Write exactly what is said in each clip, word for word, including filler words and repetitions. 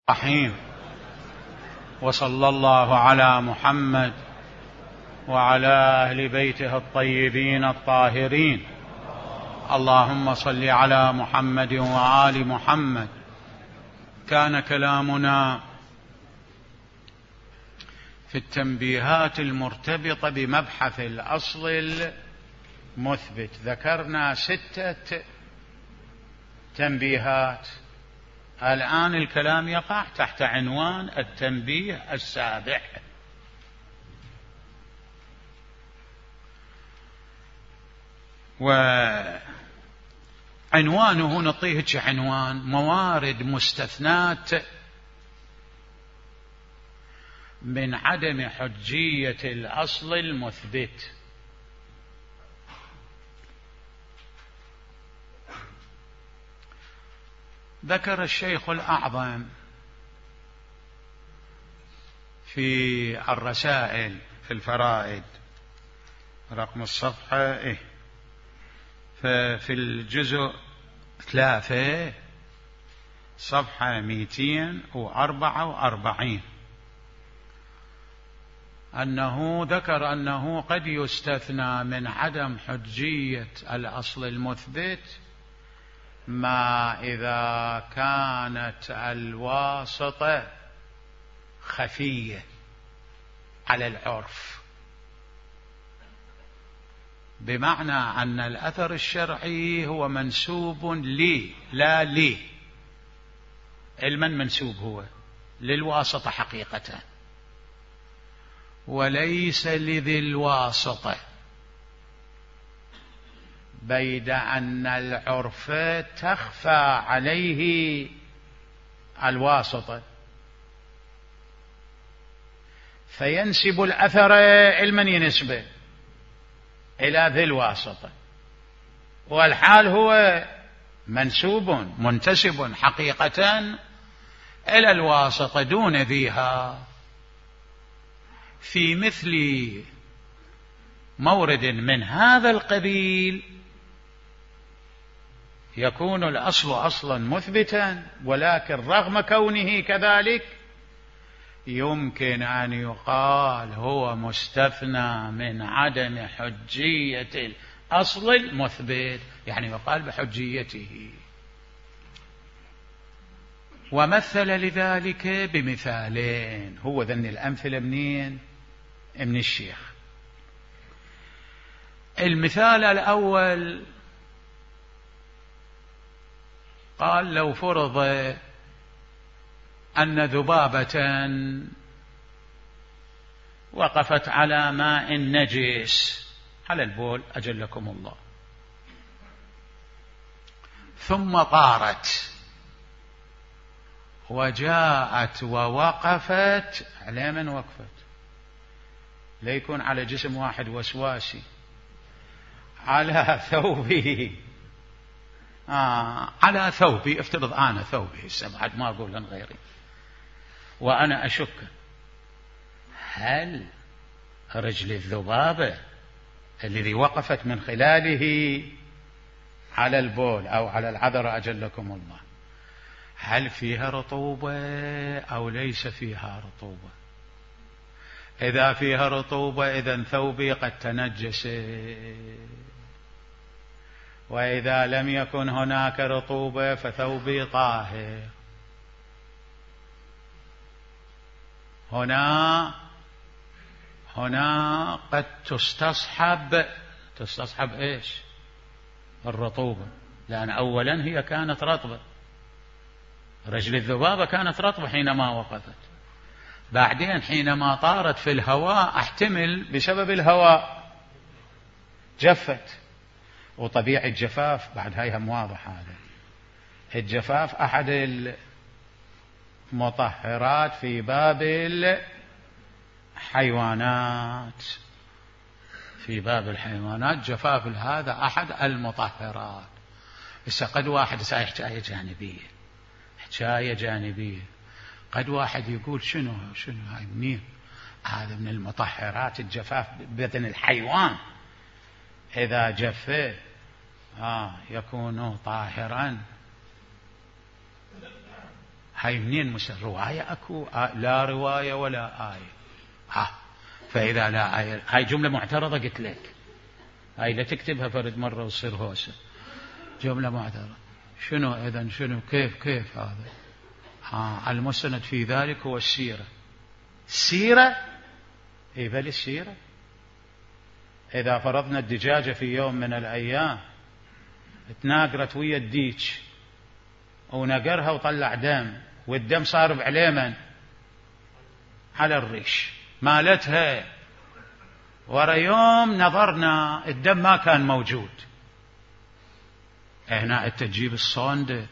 رحيم. وصلى الله على محمد وعلى أهل بيته الطيبين الطاهرين. اللهم صل على محمد وآل محمد. كان كلامنا في التنبيهات المرتبطة بمبحث الأصل المثبت، ذكرنا ستة تنبيهات. الآن الكلام يقع تحت عنوان التنبيه السابع. وعنوانه نعطيه عنوان موارد مستثنات من عدم حجية الأصل المثبت. ذكر الشيخ الأعظم في الرسائل في الفرائد رقم الصفحة إيه في الجزء ثلاثة صفحة مئتين وأربعة وأربعين أنه ذكر أنه قد يستثنى من عدم حجية الأصل المثبت ما إذا كانت الواسطة خفية على العرف، بمعنى أن الأثر الشرعي هو منسوب لي لا لي، علما منسوب هو للواسطة حقيقة وليس لذي الواسطة، بيد أن العرف تخفى عليه الواسطة فينسب الأثر علما ينسبه إلى ذي الواسطة، والحال هو منسوب منتسب حقيقة إلى الواسطة دون ذيها. في مثل مورد من هذا القبيل يكون الأصل أصلا مثبتا، ولكن رغم كونه كذلك يمكن أن يقال هو مستثنى من عدم حجية الأصل المثبت، يعني يقال بحجيته. ومثل لذلك بمثالين، هو ذن الأمثلة منين؟ من الشيخ. المثال الأول قال لو فرض أن ذبابة وقفت على ماء نجس على البول أجلكم الله، ثم طارت وجاءت ووقفت على من وقفت؟ ليكون على جسم واحد وسواسي، على ثوبه آه على ثوبي، افترض أنا ثوبي بعد ما أقول لن غيري، وأنا أشك هل رجل الذبابة الذي وقفت من خلاله على البول أو على العذرة أجلكم الله هل فيها رطوبة أو ليس فيها رطوبة؟ إذا فيها رطوبة إذن ثوبي قد تنجس، وإذا لم يكن هناك رطوبة فثوبي طاهر. هنا هنا قد تستصحب تستصحب إيش؟ الرطوبة، لأن أولا هي كانت رطبة، رجل الذبابة كانت رطبة حينما وقفت، بعدين حينما طارت في الهواء احتمل بسبب الهواء جفت، وطبيعي الجفاف بعد هاي هم واضح، هذا الجفاف أحد المطهرات في باب الحيوانات، في باب الحيوانات جفاف هذا أحد المطهرات. بس قد واحد ساي حكاية جانبية حكاية جانبية قد واحد يقول شنو شنو هاي منين؟ هذا من المطهرات الجفاف بدن الحيوان، إذا جف آه يكون طاهرا. هاي منين مسند؟ رواية أكو؟ آه لا رواية ولا آية. ها فإذا لا آية، هاي جملة معترضة قلت لك، هاي لا تكتبها فرد مرة وتصير هوسة، جملة معترضة. شنو إذن؟ شنو كيف كيف هذا؟ ها المستند في ذلك هو السيرة. السيرة إيه بل السيرة. إذا فرضنا الدجاجة في يوم من الأيام تناقرت ويا الديك ونقرها وطلع دم، والدم صار بعليمن على الريش، مالتها ورا يوم نظرنا الدم ما كان موجود، هنا انت تجيب الصوند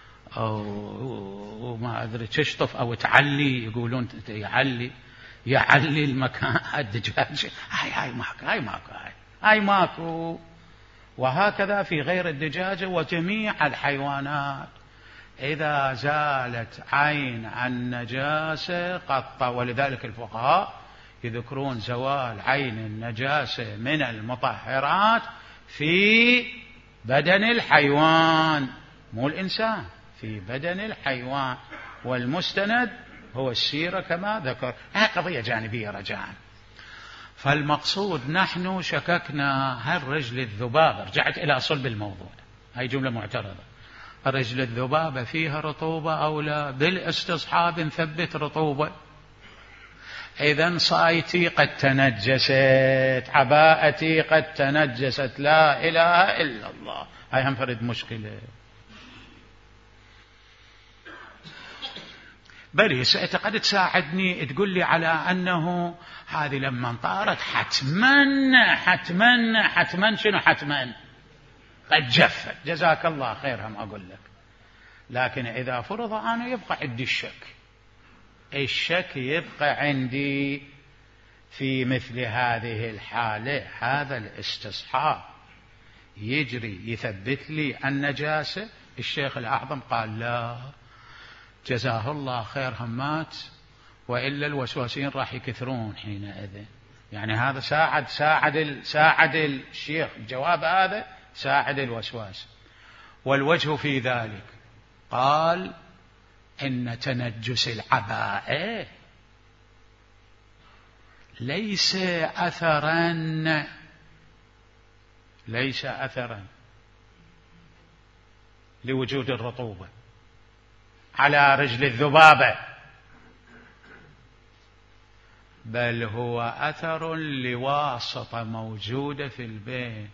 او ما ادري تشطف او تعلي، يقولون يعلي يعلي المكان الدجاج، هاي هاي ماكو هاي ماكو هاي هاي ماكو. وهكذا في غير الدجاجة وجميع الحيوانات، إذا زالت عين عن نجاسة قطع. ولذلك الفقهاء يذكرون زوال عين النجاسة من المطهرات في بدن الحيوان، مو الإنسان، في بدن الحيوان، والمستند هو السيرة كما ذكر. هذه قضية جانبية رجاءً. فالمقصود نحن شككنا هل رجل الذبابة، رجعت إلى صلب الموضوع، هاي جملة معترضة، رجل الذبابة فيها رطوبة أو لا؟ بالاستصحاب نثبت رطوبة. إذن صايتي قد تنجست، عباءتي قد تنجست، لا إله إلا الله، هاي هم فرد مشكلة. بل قد تساعدني تقول لي على أنه هذه لما انطارت حتما حتما حتما شنو حتما قد جفت، جزاك الله خير، هم أقول لك. لكن إذا فرض أنا يبقى عندي الشك، الشك يبقى عندي في مثل هذه الحالة، هذا الاستصحاب يجري يثبت لي النجاسة. الشيخ الأعظم قال لا، جزاه الله خير همات، وإلا الوسواسين راح يكثرون حينئذ. يعني هذا ساعد ساعد ساعد الشيخ الجواب هذا ساعد الوسواس. والوجه في ذلك قال إن تنجس العباءة ليس أثرا ليس أثرا لوجود الرطوبة على رجل الذبابة، بل هو أثر لواسطة موجودة في البين،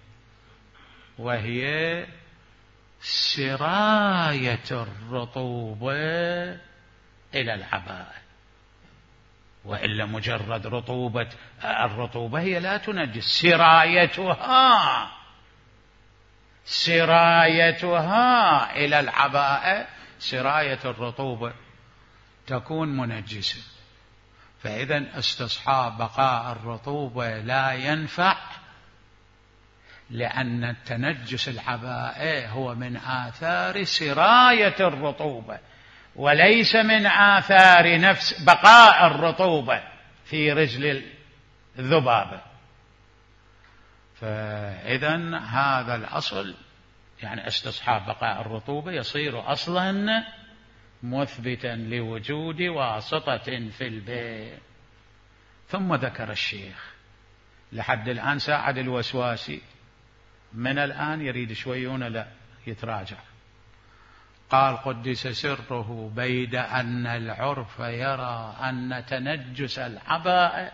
وهي سراية الرطوبة إلى العباءة. وإلا مجرد رطوبة الرطوبة هي لا تنجس، سرايتها سرايتها إلى العباءة، سراية الرطوبة تكون منجسة. فإذا استصحاب بقاء الرطوبة لا ينفع، لأن التنجس العباءة هو من آثار سراية الرطوبة، وليس من آثار نفس بقاء الرطوبة في رجل الذبابة. فإذا هذا الأصل، يعني استصحاب بقاء الرطوبة يصير أصلا مثبتا لوجود واسطة في البيت. ثم ذكر الشيخ لحد الآن ساعد الوسواسي، من الآن يريد شويون لا يتراجع. قال قدس سره بيد أن العرف يرى أن تنجس العباء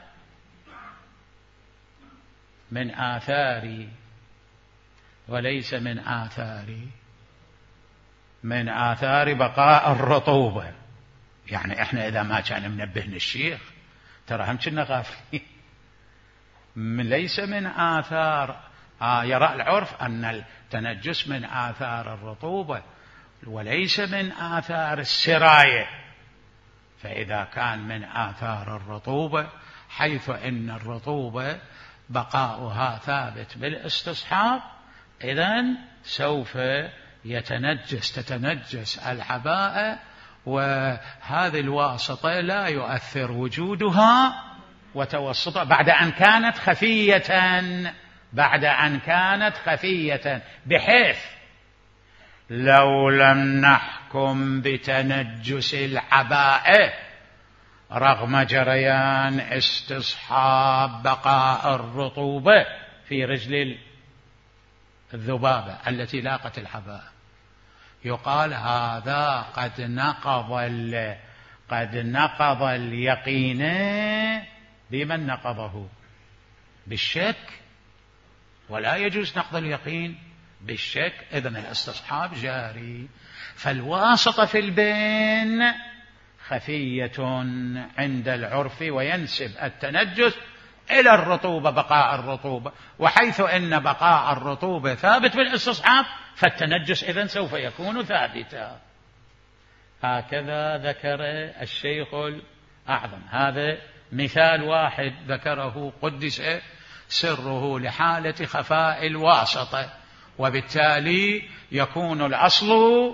من آثار وليس من آثار من آثار بقاء الرطوبة. يعني احنا إذا ما كان منبهنا الشيخ ترى هم كنا غافلين. ليس من آثار آه يرى العرف أن التنجس من آثار الرطوبة وليس من آثار السراية. فإذا كان من آثار الرطوبة، حيث إن الرطوبة بقاؤها ثابت بالاستصحاب، إذن سوف يتنجس تتنجس العباءة، وهذه الواسطة لا يؤثر وجودها وتوسطها بعد أن كانت خفية بعد أن كانت خفية بحيث لو لم نحكم يحكم بتنجس العباءة رغم جريان استصحاب بقاء الرطوبة في رجل الذبابة التي لاقت العباءة. يقال هذا قد نقض قد نقض اليقين. بمن نقضه؟ بالشك، ولا يجوز نقض اليقين بالشك. إذن الاستصحاب جاري. فالواسطة في البين خفية عند العرف وينسب التنجس إلى الرطوبة، بقاء الرطوبة، وحيث إن بقاء الرطوبة ثابت بالاستصحاب فالتنجس إذن سوف يكون ثابتا. هكذا ذكر الشيخ الأعظم. هذا مثال واحد ذكره قدس سره لحالة خفاء الواسطة، وبالتالي يكون الأصل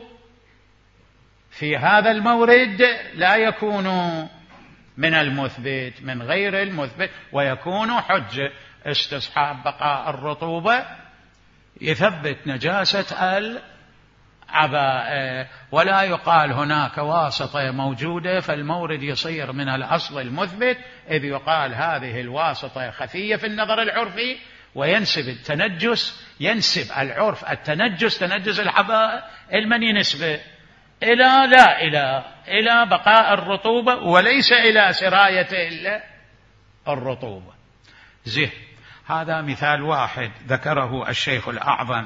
في هذا المورد لا يكون من المثبت، من غير المثبت، ويكون حجة. استصحاب بقاء الرطوبة يثبت نجاسة العباءة، ولا يقال هناك واسطة موجودة فالمورد يصير من الأصل المثبت، إذ يقال هذه الواسطة خفية في النظر العرفي وينسب التنجس، ينسب العرف التنجس تنجس العباءة المن ينسبه إلى لا إلى إلى بقاء الرطوبة وليس إلى سراية إلا الرطوبة. زين، هذا مثال واحد ذكره الشيخ الأعظم.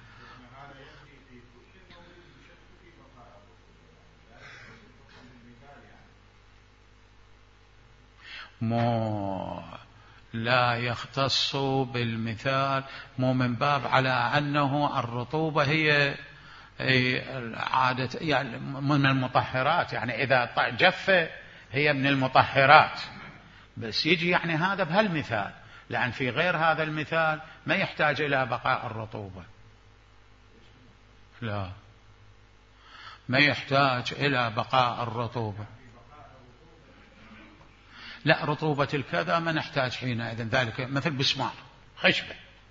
مو لا يختص بالمثال، مو من باب على أنه الرطوبة هي عادة يعني من المطهرات، يعني إذا جف هي من المطهرات، بس يجي يعني هذا بهالمثال، لأن في غير هذا المثال ما يحتاج إلى بقاء الرطوبة. لا، ما يحتاج إلى بقاء الرطوبة. لا، رطوبة الكذا ما نحتاج حينئذ ذلك، مثل بسمار، خشبة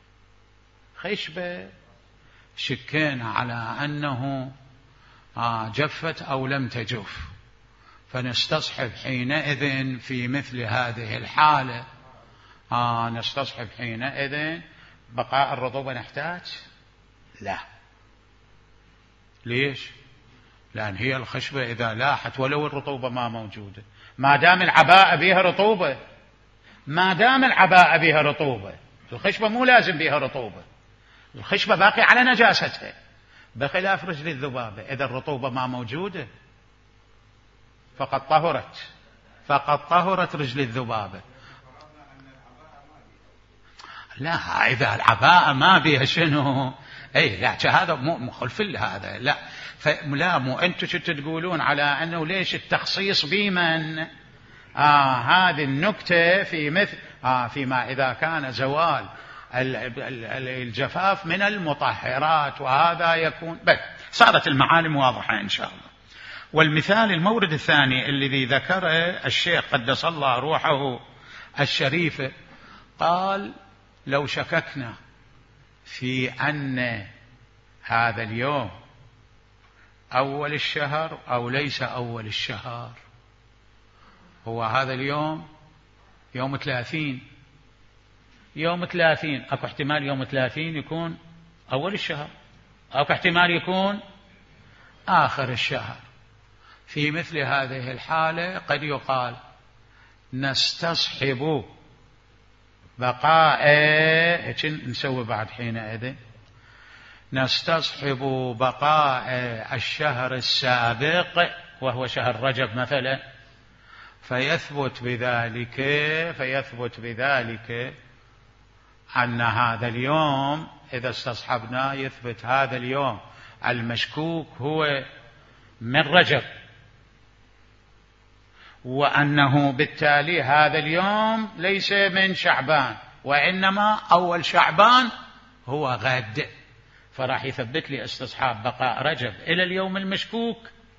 خشبة شكينا على أنه جفت أو لم تجف، فنستصحب حينئذ في مثل هذه الحالة آه نستصحب حينئذ بقاء الرطوبة نحتاج؟ لا. ليش؟ لأن هي الخشبة إذا لاحت ولو الرطوبة ما موجودة، ما دام العباءة بها رطوبة، ما دام العباءة بها رطوبة، الخشبة مو لازم بها رطوبة، الخشبة باقي على نجاستها، بخلاف رجل الذبابة إذا الرطوبة ما موجودة فقد طهرت فقد طهرت رجل الذبابة. لا، إذا العباءة ما بها شنو؟ أي لا، هذا مخالف لهذا. لا لا مو أنتم شو تقولون على أنه ليش التخصيص بمن آه هذه النكتة في مثل آه فيما إذا كان زوال الجفاف من المطهرات، وهذا يكون بل صارت المعالم واضحة إن شاء الله. والمثال المورد الثاني الذي ذكره الشيخ قدس الله روحه الشريفة، قال لو شككنا في أن هذا اليوم أول الشهر أو ليس أول الشهر، هو هذا اليوم يوم ثلاثين، يوم ثلاثين أكو احتمال يوم ثلاثين يكون أول الشهر، أكو احتمال يكون آخر الشهر. في مثل هذه الحالة قد يقال نستصحب بقاء نسوي بعد حينئذ نستصحب بقاء الشهر السابق وهو شهر رجب مثلا، فيثبت بذلك فيثبت بذلك أن هذا اليوم إذا استصحبنا يثبت هذا اليوم المشكوك هو من رجب، وأنه بالتالي هذا اليوم ليس من شعبان وإنما أول شعبان هو غد، فراح يثبت لي استصحاب بقاء رجب إلى اليوم المشكوك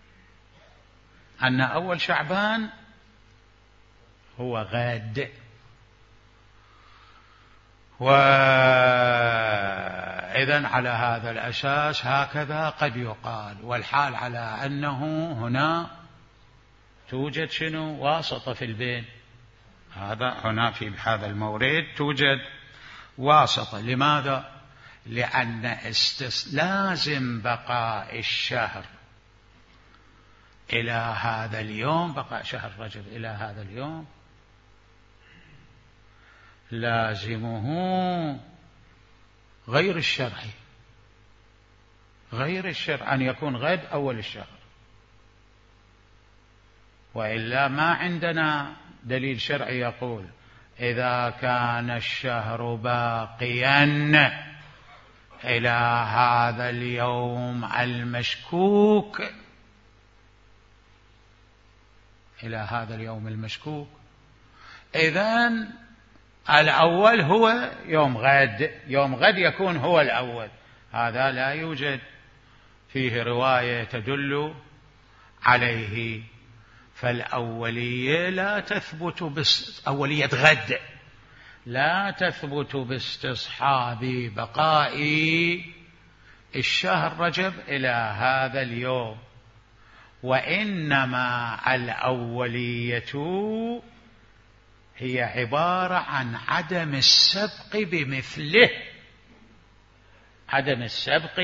أن أول شعبان هو غد. فإذن على هذا الأساس هكذا قد يقال، والحال على أنه هنا توجد شنو واسطة في البين، هذا هنا في هذا المورد توجد واسطة. لماذا؟ لأن استس... لازم بقاء الشهر إلى هذا اليوم، بقاء شهر رجب إلى هذا اليوم لازمه غير الشرعي، غير الشرع أن يكون غد أول الشهر، وإلا ما عندنا دليل شرعي يقول إذا كان الشهر باقيا إلى هذا اليوم المشكوك، إلى هذا اليوم المشكوك، إذن الأول هو يوم غد، يوم غد يكون هو الأول. هذا لا يوجد فيه رواية تدل عليه. فالأولية لا تثبت بس أولية غد لا تثبت باستصحاب بقاء الشهر رجب إلى هذا اليوم، وإنما الأولية هي عبارة عن عدم السبق بمثله. عدم السبق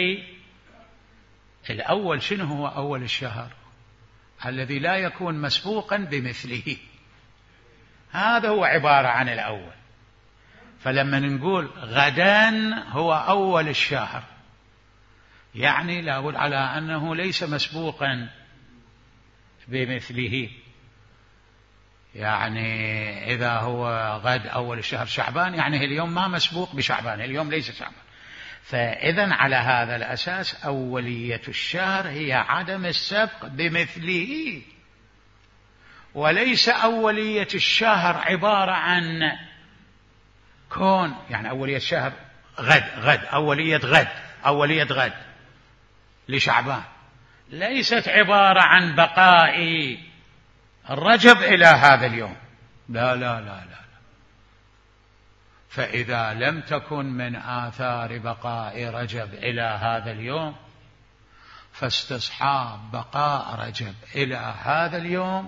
الأول شنو هو أول الشهر؟ الذي لا يكون مسبوقا بمثله، هذا هو عبارة عن الأول. فلما نقول غدا هو أول الشهر يعني لا أقول على أنه ليس مسبوقا بمثله، يعني إذا هو غد أول الشهر شعبان يعني اليوم ما مسبوق بشعبان، اليوم ليس شعبان. فإذن على هذا الأساس أولية الشهر هي عدم السبق بمثله، وليس أولية الشهر عبارة عن كون، يعني أولية الشهر غد غد أولية غد أولية غد لشعبان، ليست عبارة عن بقاء الرجب إلى هذا اليوم، لا لا لا لا. فإذا لم تكن من آثار بقاء رجب إلى هذا اليوم فاستصحاب بقاء رجب إلى هذا اليوم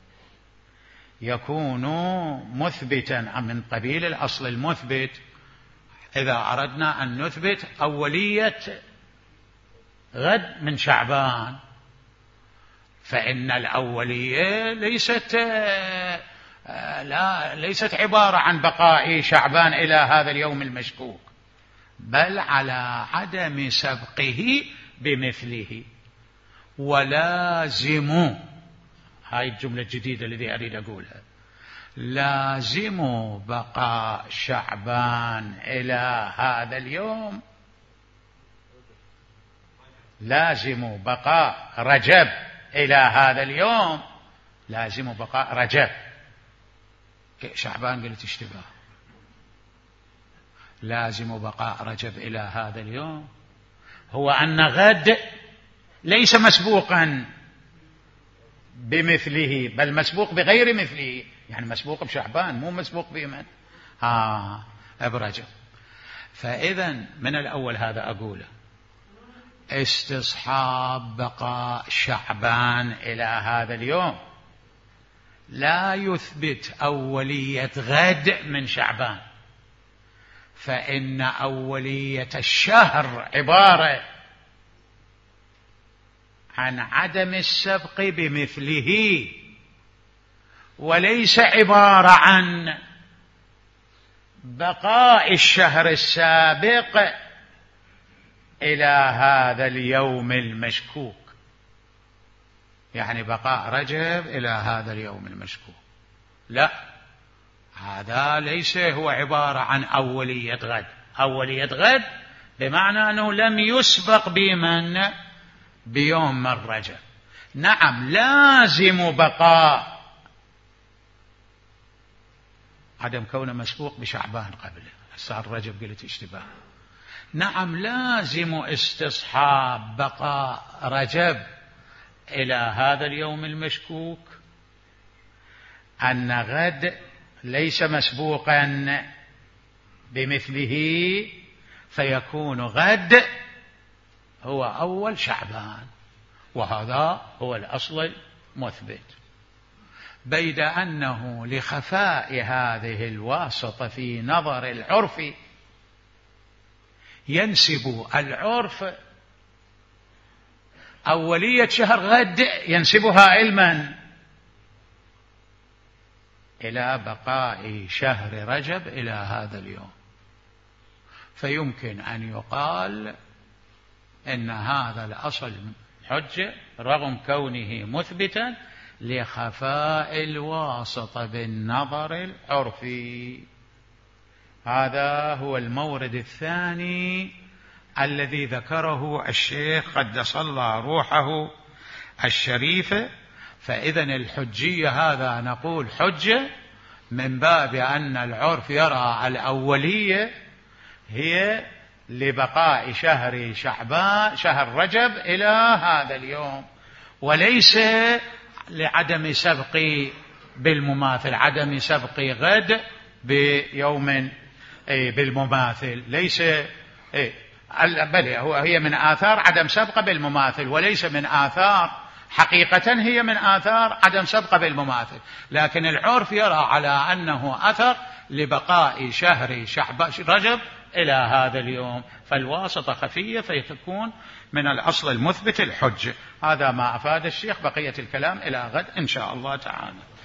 يكون مثبتا من قبيل الأصل المثبت. إذا أردنا أن نثبت أولية غد من شعبان فإن الأولية ليست لا ليست عبارة عن بقاء شعبان إلى هذا اليوم المشكوك، بل على عدم سبقه بمثله. ولازم، هاي الجملة الجديدة التي أريد أقولها، لازم بقاء شعبان إلى هذا اليوم، لازم بقاء رجب إلى هذا اليوم، لازم بقاء رجب. شعبان قلت اشتباه، لازم بقاء رجب إلى هذا اليوم هو أن غد ليس مسبوقا بمثله، بل مسبوق بغير مثله، يعني مسبوق بشعبان مو مسبوق بمن آه برجب. فإذا من الأول هذا أقوله استصحاب بقاء شعبان إلى هذا اليوم لا يثبت أولية غد من شعبان، فإن أولية الشهر عبارة عن عدم السبق بمثله، وليس عبارة عن بقاء الشهر السابق إلى هذا اليوم المشكوك، يعني بقاء رجب إلى هذا اليوم المشكوك، لا، هذا ليس هو عبارة عن أولية غد. أولية غد بمعنى أنه لم يسبق بمن بيوم من رجب. نعم لازم بقاء عدم كونه مسبوق بشعبان قبله، صار رجب قلت اشتباه. نعم لازم استصحاب بقاء رجب إلى هذا اليوم المشكوك أن غد ليس مسبوقا بمثله، فيكون غد هو أول شعبان، وهذا هو الأصل المثبت. بيد أنه لخفاء هذه الواسطة في نظر العرف ينسب العرف أولية شهر غد، ينسبها علما إلى بقاء شهر رجب إلى هذا اليوم، فيمكن أن يقال إن هذا الأصل حجة رغم كونه مثبتا لخفاء الواسطة بالنظر العرفي. هذا هو المورد الثاني الذي ذكره الشيخ قدس الله روحه الشريفة. فإذا الحجية هذا نقول حجة من باب أن العرف يرى الأولية هي لبقاء شهر شعبان شهر رجب إلى هذا اليوم، وليس لعدم سبق بالمماثل، عدم سبق غد بيوم بالمماثل، ليس بل هي من آثار عدم سبق بالمماثل، وليس من آثار حقيقة هي من آثار عدم سبق بالمماثل، لكن العرف يرى على أنه أثر لبقاء شهر شعبان رجب إلى هذا اليوم، فالواسطة خفية فيتكون من الأصل المثبت الحجة. هذا ما أفاد الشيخ، بقية الكلام إلى غد إن شاء الله تعالى.